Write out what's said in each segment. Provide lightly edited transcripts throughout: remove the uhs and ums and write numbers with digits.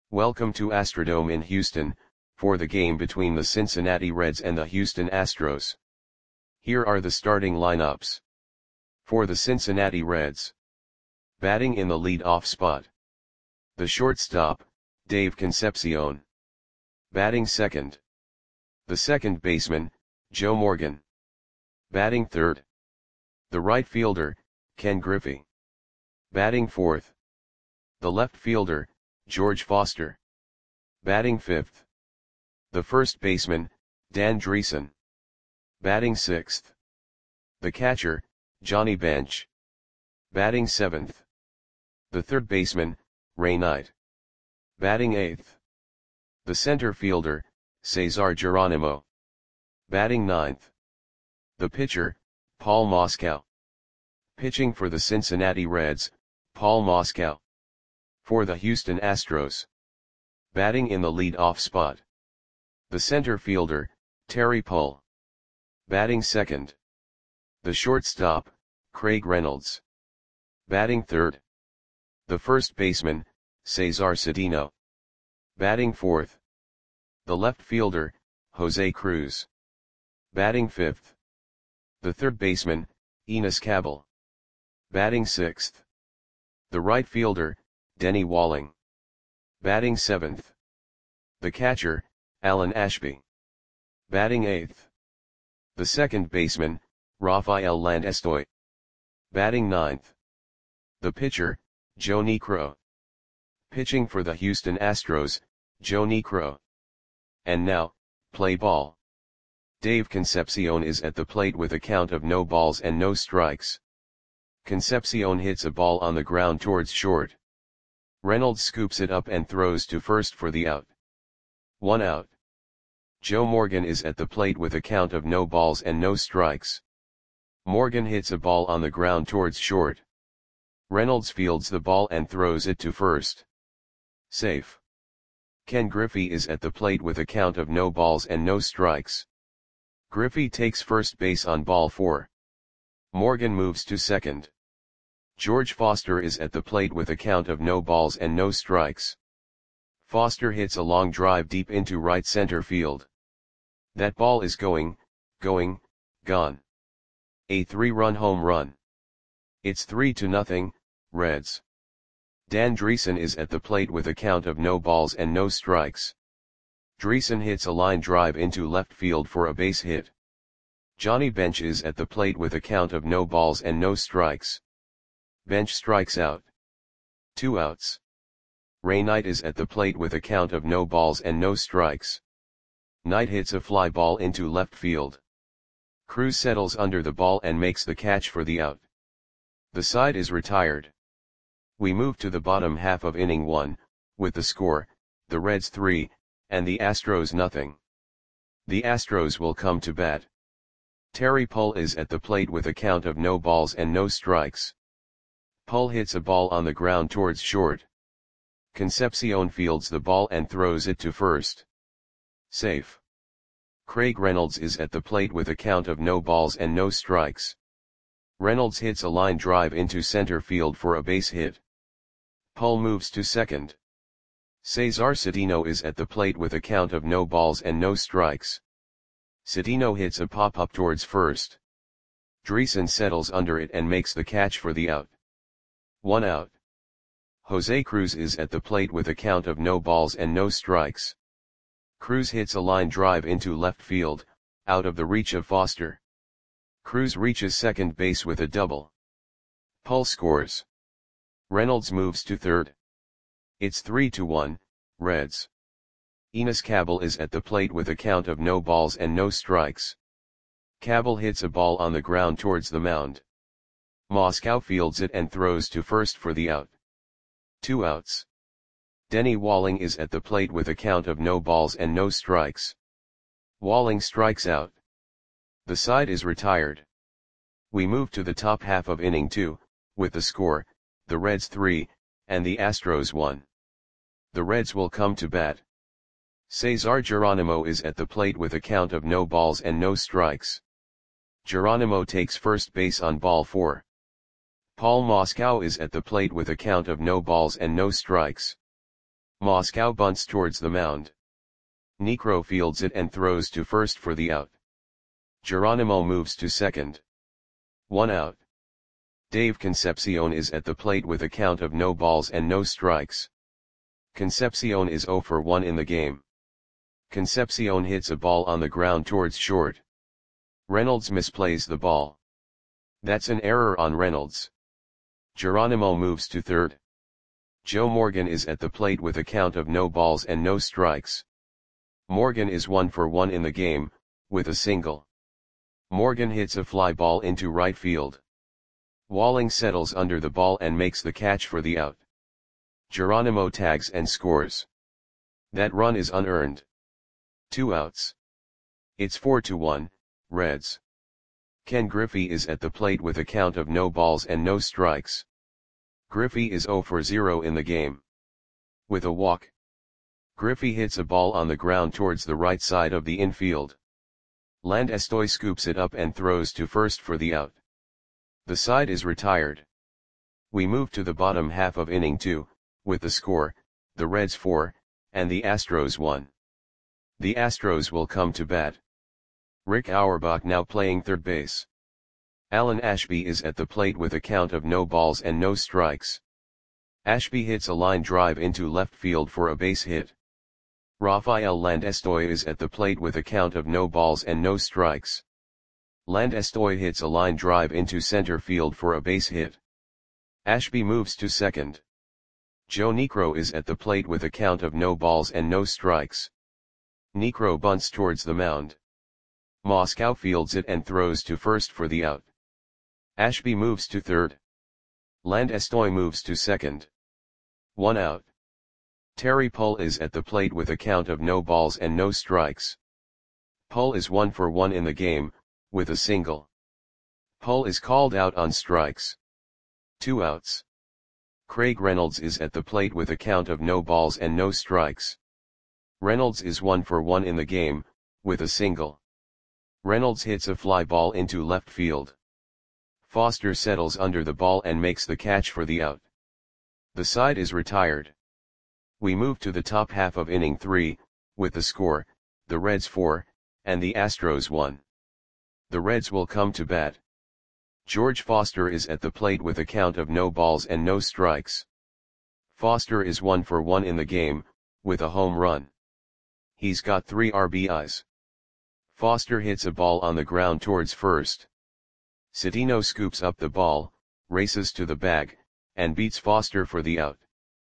Welcome to Astrodome in Houston, for the game between the Cincinnati Reds and the Houston Astros. Here are the starting lineups. For the Cincinnati Reds. Batting in the lead-off spot. The shortstop, Dave Concepcion. Batting second. The second baseman, Joe Morgan. Batting third. The right fielder, Ken Griffey. Batting fourth. The left fielder, George Foster. Batting fifth. The first baseman, Dan Driessen. Batting sixth. The catcher, Johnny Bench. Batting seventh. The third baseman, Ray Knight. Batting eighth. The center fielder, Cesar Geronimo. Batting ninth. The pitcher, Paul Moskow. Pitching for the Cincinnati Reds, Paul Moskow. For the Houston Astros. Batting in the lead-off spot. The center fielder, Terry Pull. Batting second. The shortstop, Craig Reynolds. Batting third. The first baseman, Cesar Cedeno. Batting fourth. The left fielder, Jose Cruz. Batting fifth. The third baseman, Enos Cabell. Batting sixth. The right fielder, Denny Walling. Batting seventh. The catcher, Alan Ashby. Batting eighth. The second baseman, Rafael Landestoy. Batting ninth. The pitcher, Joe Niekro. Pitching for the Houston Astros, Joe Niekro. And now, play ball. Dave Concepcion is at the plate with a count of no balls and no strikes. Concepcion hits a ball on the ground towards short. Reynolds scoops it up and throws to first for the out. 1 out. Joe Morgan is at the plate with a count of no balls and no strikes. Morgan hits a ball on the ground towards short. Reynolds fields the ball and throws it to first. Safe. Ken Griffey is at the plate with a count of no balls and no strikes. Griffey takes first base on ball 4. Morgan moves to second. George Foster is at the plate with a count of no balls and no strikes. Foster hits a long drive deep into right center field. That ball is gone. A 3-run home run. It's 3-0, Reds. Dan Driessen is at the plate with a count of no balls and no strikes. Driessen hits a line drive into left field for a base hit. Johnny Bench is at the plate with a count of no balls and no strikes. Bench strikes out. 2 outs. Ray Knight is at the plate with a count of no balls and no strikes. Knight hits a fly ball into left field. Cruz settles under the ball and makes the catch for the out. The side is retired. We move to the bottom half of inning 1, with the score, the Reds 3, and the Astros nothing. The Astros will come to bat. Terry Pull is at the plate with a count of no balls and no strikes. Pull hits a ball on the ground towards short. Concepcion fields the ball and throws it to first. Safe. Craig Reynolds is at the plate with a count of no balls and no strikes. Reynolds hits a line drive into center field for a base hit. Pull moves to second. Cesar Cedeno is at the plate with a count of no balls and no strikes. Cedeno hits a pop-up towards first. Driessen settles under it and makes the catch for the out. 1 out. Jose Cruz is at the plate with a count of no balls and no strikes. Cruz hits a line drive into left field, out of the reach of Foster. Cruz reaches second base with a double. Pull scores. Reynolds moves to third. It's 3-1, Reds. Enos Cabell is at the plate with a count of no balls and no strikes. Cabell hits a ball on the ground towards the mound. Moskow fields it and throws to first for the out. 2 outs. Denny Walling is at the plate with a count of no balls and no strikes. Walling strikes out. The side is retired. We move to the top half of inning 2, with the score, the Reds 3, and the Astros 1. The Reds will come to bat. Cesar Geronimo is at the plate with a count of no balls and no strikes. Geronimo takes first base on ball 4. Paul Moskow is at the plate with a count of no balls and no strikes. Moscow bunts towards the mound. Niekro fields it and throws to first for the out. Geronimo moves to second. 1 out. Dave Concepcion is at the plate with a count of no balls and no strikes. Concepcion is 0 for 1 in the game. Concepcion hits a ball on the ground towards short. Reynolds misplays the ball. That's an error on Reynolds. Geronimo moves to third. Joe Morgan is at the plate with a count of no balls and no strikes. Morgan is 1 for 1 in the game, with a single. Morgan hits a fly ball into right field. Walling settles under the ball and makes the catch for the out. Geronimo tags and scores. That run is unearned. 2 outs. It's 4-1, Reds. Ken Griffey is at the plate with a count of no balls and no strikes. Griffey is 0 for 0 in the game. With a walk. Griffey hits a ball on the ground towards the right side of the infield. Landestoy scoops it up and throws to first for the out. The side is retired. We move to the bottom half of inning 2, with the score, the Reds 4, and the Astros 1. The Astros will come to bat. Rick Auerbach now playing third base. Alan Ashby is at the plate with a count of no balls and no strikes. Ashby hits a line drive into left field for a base hit. Rafael Landestoy is at the plate with a count of no balls and no strikes. Landestoy hits a line drive into center field for a base hit. Ashby moves to second. Joe Niekro is at the plate with a count of no balls and no strikes. Niekro bunts towards the mound. Moscow fields it and throws to first for the out. Ashby moves to third. Landestoy moves to second. 1 out. Terry Pull is at the plate with a count of no balls and no strikes. Pull is 1 for 1 in the game, with a single. Pull is called out on strikes. 2 outs. Craig Reynolds is at the plate with a count of no balls and no strikes. Reynolds is 1 for 1 in the game, with a single. Reynolds hits a fly ball into left field. Foster settles under the ball and makes the catch for the out. The side is retired. We move to the top half of inning 3, with the score, the Reds 4, and the Astros 1. The Reds will come to bat. George Foster is at the plate with a count of no balls and no strikes. Foster is 1 for 1 in the game, with a home run. He's got 3 RBIs. Foster hits a ball on the ground towards first. Cedeno scoops up the ball, races to the bag, and beats Foster for the out.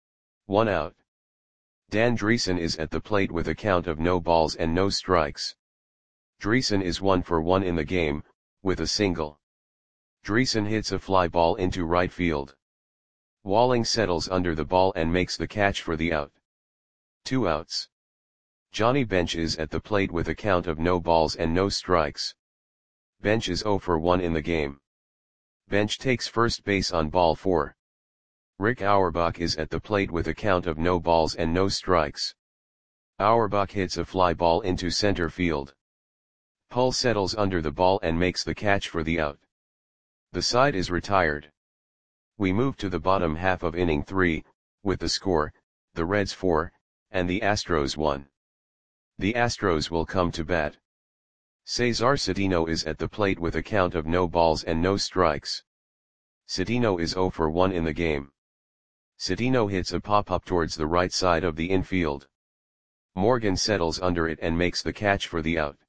1 out. Dan Dreesen is at the plate with a count of no balls and no strikes. Dreesen is 1 for 1 in the game, with a single. Dreesen hits a fly ball into right field. Walling settles under the ball and makes the catch for the out. 2 outs. Johnny Bench is at the plate with a count of no balls and no strikes. Bench is 0 for 1 in the game. Bench takes first base on ball 4. Rick Auerbach is at the plate with a count of no balls and no strikes. Auerbach hits a fly ball into center field. Pull settles under the ball and makes the catch for the out. The side is retired. We move to the bottom half of inning 3, with the score, the Reds 4, and the Astros 1. The Astros will come to bat. Cesar Cedeno is at the plate with a count of no balls and no strikes. Cedeno is 0 for 1 in the game. Cedeno hits a pop-up towards the right side of the infield. Morgan settles under it and makes the catch for the out.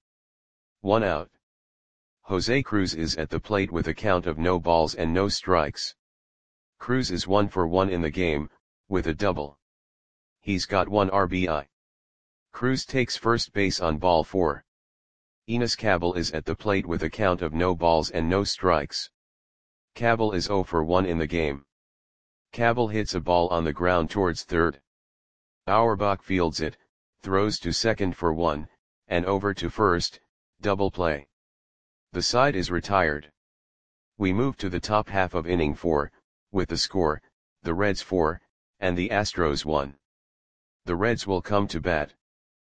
1 out. Jose Cruz is at the plate with a count of no balls and no strikes. Cruz is 1 for 1 in the game, with a double. He's got 1 RBI. Cruz takes first base on ball 4. Enos Cabell is at the plate with a count of no balls and no strikes. Cabell is 0 for 1 in the game. Cabell hits a ball on the ground towards third. Auerbach fields it, throws to second for 1, and over to first, double play. The side is retired. We move to the top half of inning 4, with the score, the Reds 4, and the Astros 1. The Reds will come to bat.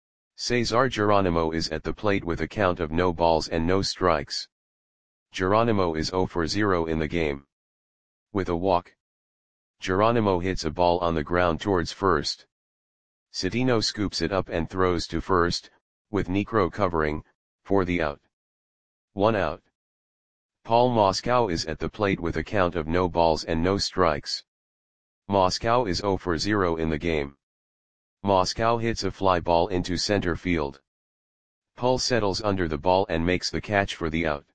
Cesar Geronimo is at the plate with a count of no balls and no strikes. Geronimo is 0 for 0 in the game. With a walk. Geronimo hits a ball on the ground towards first. Cedeno scoops it up and throws to first, with Niekro covering, for the out. 1 out. Paul Moscow is at the plate with a count of no balls and no strikes. Moscow is 0 for 0 in the game. Moscow hits a fly ball into center field. Paul settles under the ball and makes the catch for the out.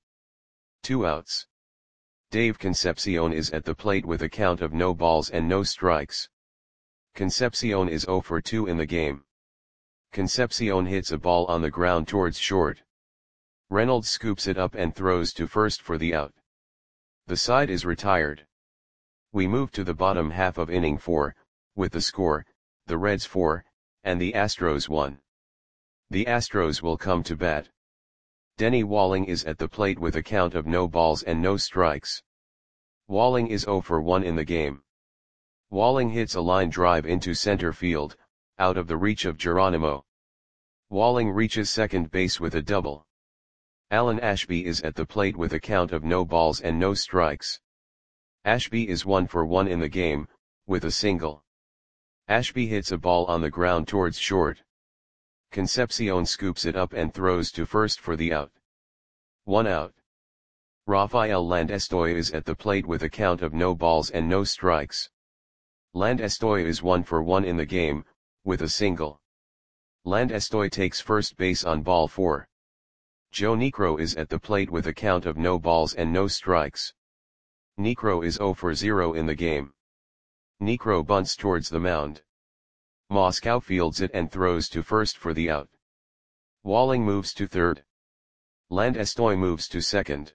2 outs. Dave Concepcion is at the plate with a count of no balls and no strikes. Concepcion is 0 for 2 in the game. Concepcion hits a ball on the ground towards short. Reynolds scoops it up and throws to first for the out. The side is retired. We move to the bottom half of inning 4, with the score, the Reds 4, and the Astros 1. The Astros will come to bat. Denny Walling is at the plate with a count of no balls and no strikes. Walling is 0 for 1 in the game. Walling hits a line drive into center field, out of the reach of Geronimo. Walling reaches second base with a double. Alan Ashby is at the plate with a count of no balls and no strikes. Ashby is 1 for 1 in the game, with a single. Ashby hits a ball on the ground towards short. Concepcion scoops it up and throws to first for the out. 1 out. Rafael Landestoy is at the plate with a count of no balls and no strikes. Landestoy is 1 for 1 in the game, with a single. Landestoy takes first base on ball 4. Joe Niekro is at the plate with a count of no balls and no strikes. Niekro is 0 for 0 in the game. Niekro bunts towards the mound. Moscow fields it and throws to first for the out. Walling moves to third. Landestoy moves to second.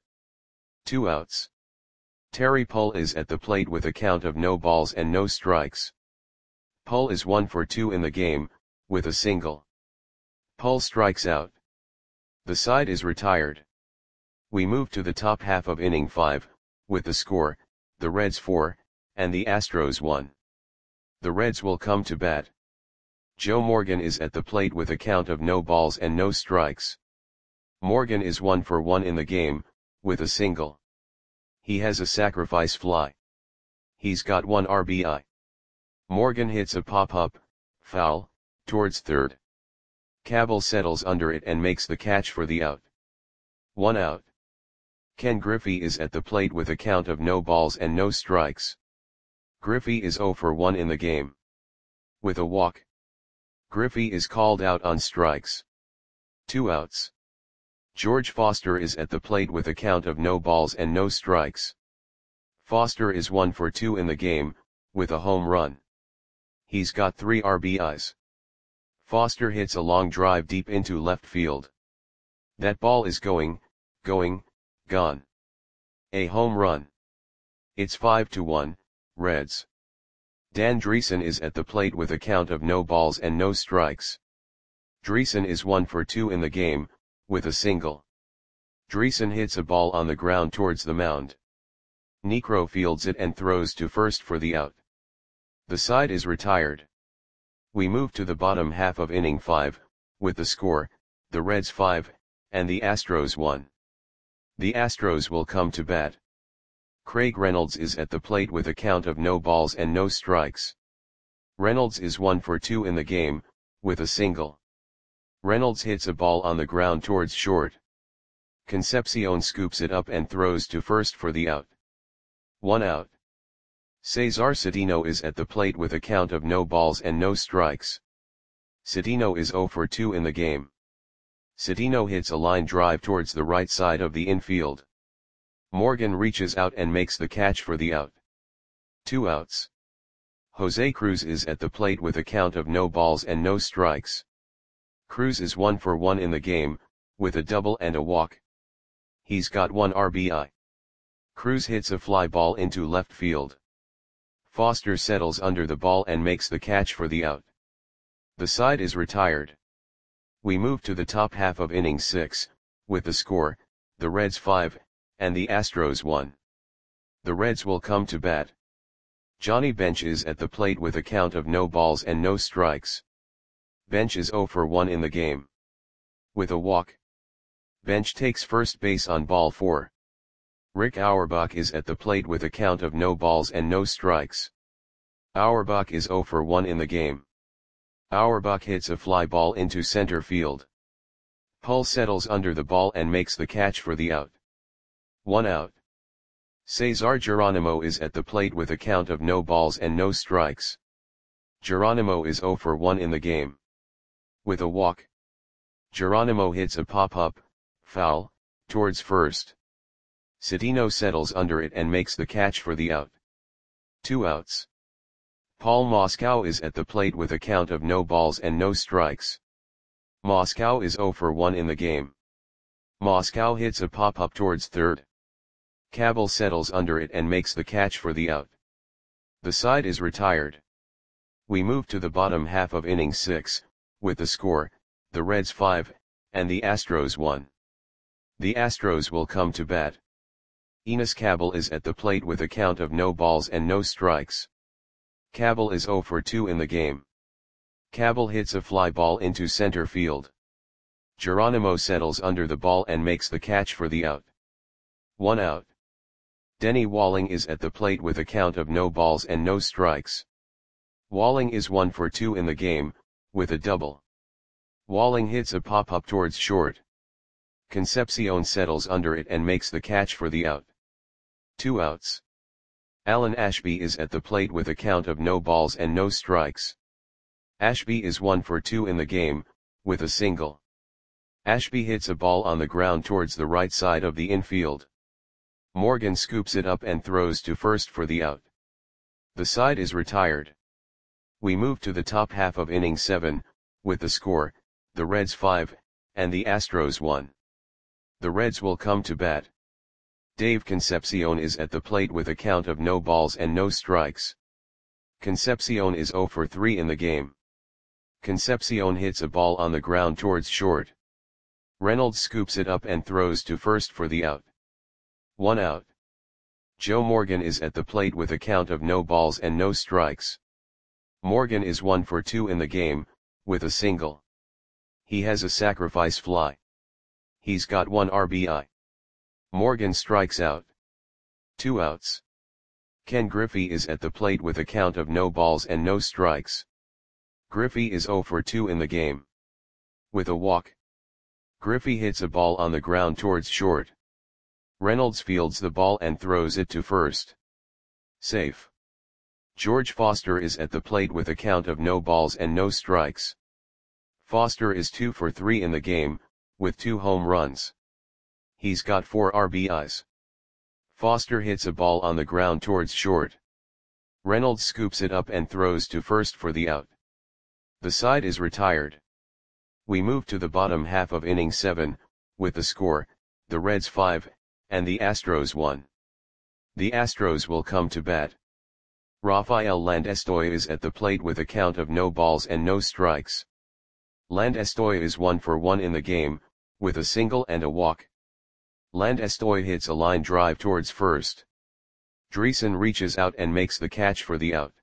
2 outs. Terry Pull is at the plate with a count of no balls and no strikes. Pull is 1 for 2 in the game, with a single. Pull strikes out. The side is retired. We move to the top half of inning 5, with the score, the Reds 4, and the Astros 1. The Reds will come to bat. Joe Morgan is at the plate with a count of no balls and no strikes. Morgan is 1 for 1 in the game, with a single. He has a sacrifice fly. He's got 1 RBI. Morgan hits a pop-up, foul, towards third. Cabell settles under it and makes the catch for the out. 1 out. Ken Griffey is at the plate with a count of no balls and no strikes. Griffey is 0 for 1 in the game. With a walk. Griffey is called out on strikes. 2 outs. George Foster is at the plate with a count of no balls and no strikes. Foster is 1 for 2 in the game, with a home run. He's got 3 RBIs. Foster hits a long drive deep into left field. That ball is going, gone. A home run. It's 5-1, Reds. Dan Dreesen is at the plate with a count of no balls and no strikes. Dreesen is 1 for 2 in the game, with a single. Dreesen hits a ball on the ground towards the mound. Niekro fields it and throws to first for the out. The side is retired. We move to the bottom half of inning 5, with the score, the Reds 5, and the Astros 1. The Astros will come to bat. Craig Reynolds is at the plate with a count of no balls and no strikes. Reynolds is 1 for 2 in the game, with a single. Reynolds hits a ball on the ground towards short. Concepcion scoops it up and throws to first for the out. 1 out. Cesar Cedeno is at the plate with a count of no balls and no strikes. Cedeno is 0 for 2 in the game. Cedeno hits a line drive towards the right side of the infield. Morgan reaches out and makes the catch for the out. 2 outs. Jose Cruz is at the plate with a count of no balls and no strikes. Cruz is 1 for 1 in the game, with a double and a walk. He's got 1 RBI. Cruz hits a fly ball into left field. Foster settles under the ball and makes the catch for the out. The side is retired. We move to the top half of inning 6, with the score, the Reds 5, and the Astros 1. The Reds will come to bat. Johnny Bench is at the plate with a count of no balls and no strikes. Bench is 0 for 1 in the game. With a walk. Bench takes first base on ball 4. Rick Auerbach is at the plate with a count of no balls and no strikes. Auerbach is 0 for 1 in the game. Auerbach hits a fly ball into center field. Pull settles under the ball and makes the catch for the out. 1 out. Cesar Geronimo is at the plate with a count of no balls and no strikes. Geronimo is 0 for 1 in the game. With a walk, Geronimo hits a pop-up, foul, towards first. Citino settles under it and makes the catch for the out. 2 outs. Paul Moscow is at the plate with a count of no balls and no strikes. Moscow is 0 for 1 in the game. Moscow hits a pop-up towards third. Cabell settles under it and makes the catch for the out. The side is retired. We move to the bottom half of inning 6, with the score, the Reds 5, and the Astros 1. The Astros will come to bat. Enos Cabell is at the plate with a count of no balls and no strikes. Cabell is 0 for 2 in the game. Cabell hits a fly ball into center field. Geronimo settles under the ball and makes the catch for the out. 1 out. Denny Walling is at the plate with a count of no balls and no strikes. Walling is 1 for 2 in the game, with a double. Walling hits a pop-up towards short. Concepcion settles under it and makes the catch for the out. 2 outs. Alan Ashby is at the plate with a count of no balls and no strikes. Ashby is 1 for 2 in the game, with a single. Ashby hits a ball on the ground towards the right side of the infield. Morgan scoops it up and throws to first for the out. The side is retired. We move to the top half of inning 7, with the score, the Reds 5, and the Astros 1. The Reds will come to bat. Dave Concepcion is at the plate with a count of no balls and no strikes. Concepcion is 0 for 3 in the game. Concepcion hits a ball on the ground towards short. Reynolds scoops it up and throws to first for the out. 1 out. Joe Morgan is at the plate with a count of no balls and no strikes. Morgan is 1 for 2 in the game, with a single. He has a sacrifice fly. He's got 1 RBI. Morgan strikes out. 2 outs. Ken Griffey is at the plate with a count of no balls and no strikes. Griffey is 0 for 2 in the game. With a walk, Griffey hits a ball on the ground towards short. Reynolds fields the ball and throws it to first. Safe. George Foster is at the plate with a count of no balls and no strikes. Foster is 2 for 3 in the game, with 2 home runs. He's got 4 RBIs. Foster hits a ball on the ground towards short. Reynolds scoops it up and throws to first for the out. The side is retired. We move to the bottom half of inning 7, with the score, the Reds 5, and the Astros 1. The Astros will come to bat. Rafael Landestoy is at the plate with a count of no balls and no strikes. Landestoy is 1 for 1 in the game, with a single and a walk. Landestoy hits a line drive towards first. Dreesen reaches out and makes the catch for the out.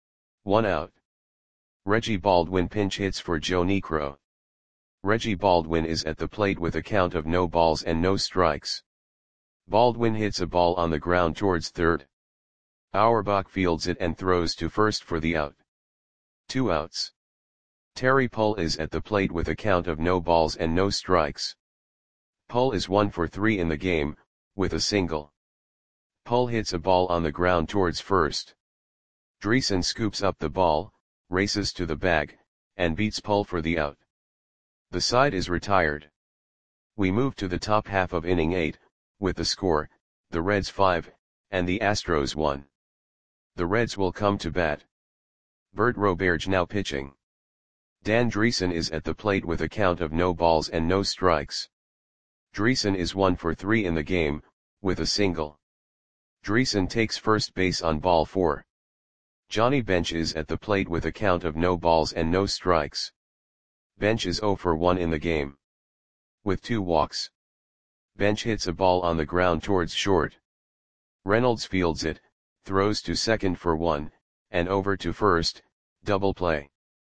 1 out. Reggie Baldwin pinch hits for Joe Niekro. Reggie Baldwin is at the plate with a count of no balls and no strikes. Baldwin hits a ball on the ground towards third. Auerbach fields it and throws to first for the out. 2 outs. Terry Pull is at the plate with a count of no balls and no strikes. Pull is 1 for 3 in the game, with a single. Pull hits a ball on the ground towards first. Dreesen scoops up the ball, races to the bag, and beats Pull for the out. The side is retired. We move to the top half of inning 8, with the score, the Reds 5, and the Astros 1. The Reds will come to bat. Bert Roberge now pitching. Dan Dreesen is at the plate with a count of no balls and no strikes. Dreesen is 1 for 3 in the game, with a single. Dreesen takes first base on ball 4. Johnny Bench is at the plate with a count of no balls and no strikes. Bench is 0 for 1 in the game. With 2 walks. Bench hits a ball on the ground towards short. Reynolds fields it, throws to second for 1, and over to first, double play.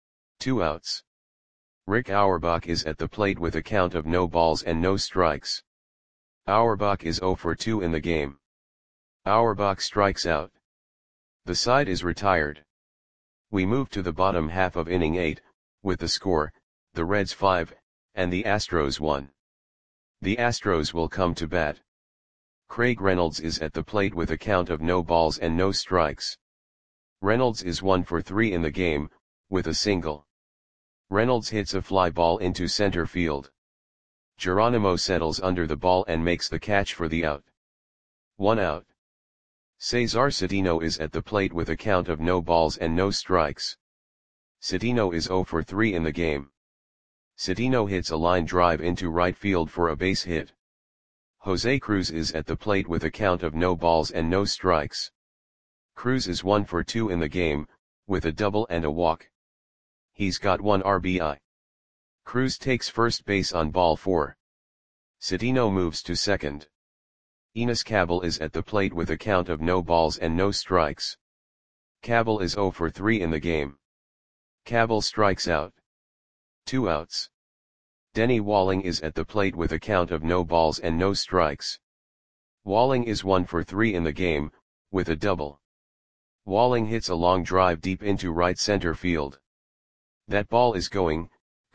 2 outs. Rick Auerbach is at the plate with a count of no balls and no strikes. Auerbach is 0 for 2 in the game. Auerbach strikes out. The side is retired. We move to the bottom half of inning 8, with the score, the Reds 5, and the Astros 1. The Astros will come to bat. Craig Reynolds is at the plate with a count of no balls and no strikes. Reynolds is 1 for 3 in the game, with a single. Reynolds hits a fly ball into center field. Geronimo settles under the ball and makes the catch for the out. 1 out. Cesar Cedeno is at the plate with a count of no balls and no strikes. Cedeno is 0 for 3 in the game. Cedeno hits a line drive into right field for a base hit. Jose Cruz is at the plate with a count of no balls and no strikes. Cruz is 1 for 2 in the game, with a double and a walk. He's got 1 RBI. Cruz takes first base on ball 4. Cedeno moves to second. Enos Cabell is at the plate with a count of no balls and no strikes. Cabell is 0 for 3 in the game. Cabell strikes out. 2 outs. Denny Walling is at the plate with a count of no balls and no strikes. Walling is 1 for 3 in the game, with a double. Walling hits a long drive deep into right center field. That ball is gone.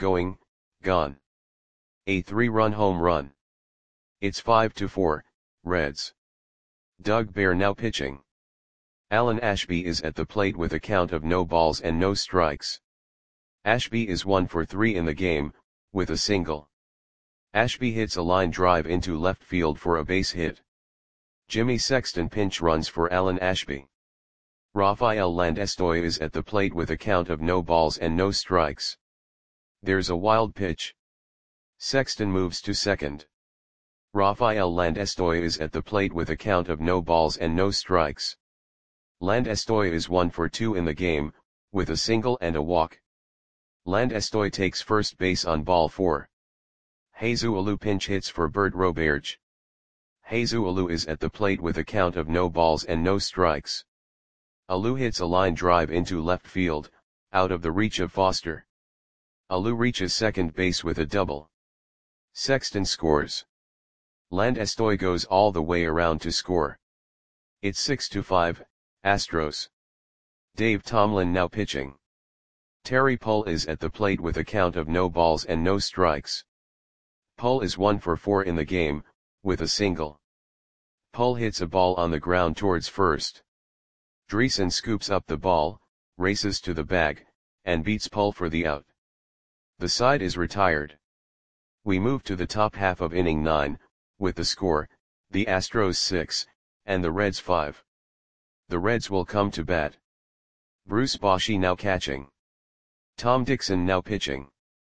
A 3-run home run. It's 5-4, Reds. Doug Bear now pitching. Alan Ashby is at the plate with a count of no balls and no strikes. Ashby is 1 for 3 in the game, with a single. Ashby hits a line drive into left field for a base hit. Jimmy Sexton pinch runs for Alan Ashby. Rafael Landestoy is at the plate with a count of no balls and no strikes. There's a wild pitch. Sexton moves to second. Rafael Landestoy is at the plate with a count of no balls and no strikes. Landestoy is 1 for 2 in the game, with a single and a walk. Landestoy takes first base on ball 4. Jesus Alou pinch hits for Bert Roberge. Jesus Alou is at the plate with a count of no balls and no strikes. Alou hits a line drive into left field, out of the reach of Foster. Alou reaches second base with a double. Sexton scores. Landestoy goes all the way around to score. It's 6-5, Astros. Dave Tomlin now pitching. Terry Pull is at the plate with a count of no balls and no strikes. Pull is 1 for 4 in the game, with a single. Pull hits a ball on the ground towards first. Dreesen scoops up the ball, races to the bag, and beats Pull for the out. The side is retired. We move to the top half of inning 9, with the score, the Astros 6, and the Reds 5. The Reds will come to bat. Bruce Bochy now catching. Tom Dixon now pitching.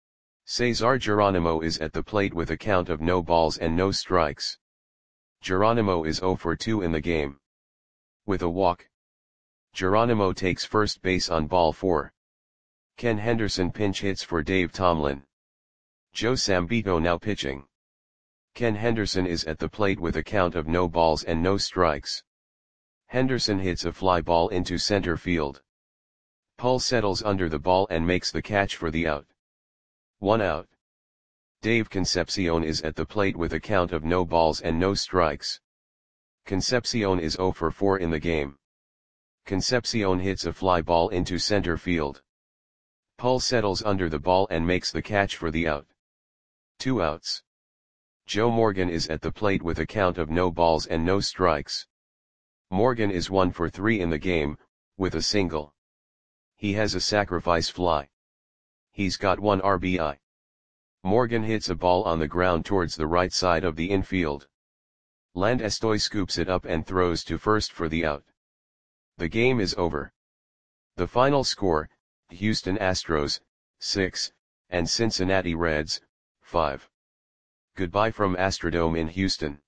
Cesar Geronimo is at the plate with a count of no balls and no strikes. Geronimo is 0 for 2 in the game. With a walk. Geronimo takes first base on ball 4. Ken Henderson pinch hits for Dave Tomlin. Joe Sambito now pitching. Ken Henderson is at the plate with a count of no balls and no strikes. Henderson hits a fly ball into center field. Pull settles under the ball and makes the catch for the out. 1 out. Dave Concepcion is at the plate with a count of no balls and no strikes. Concepcion is 0 for 4 in the game. Concepcion hits a fly ball into center field. Pull settles under the ball and makes the catch for the out. 2 outs. Joe Morgan is at the plate with a count of no balls and no strikes. Morgan is 1 for 3 in the game, with a single. He has a sacrifice fly. He's got 1 RBI. Morgan hits a ball on the ground towards the right side of the infield. Landestoy scoops it up and throws to first for the out. The game is over. The final score, Houston Astros, 6, and Cincinnati Reds, 5. Goodbye from Astrodome in Houston.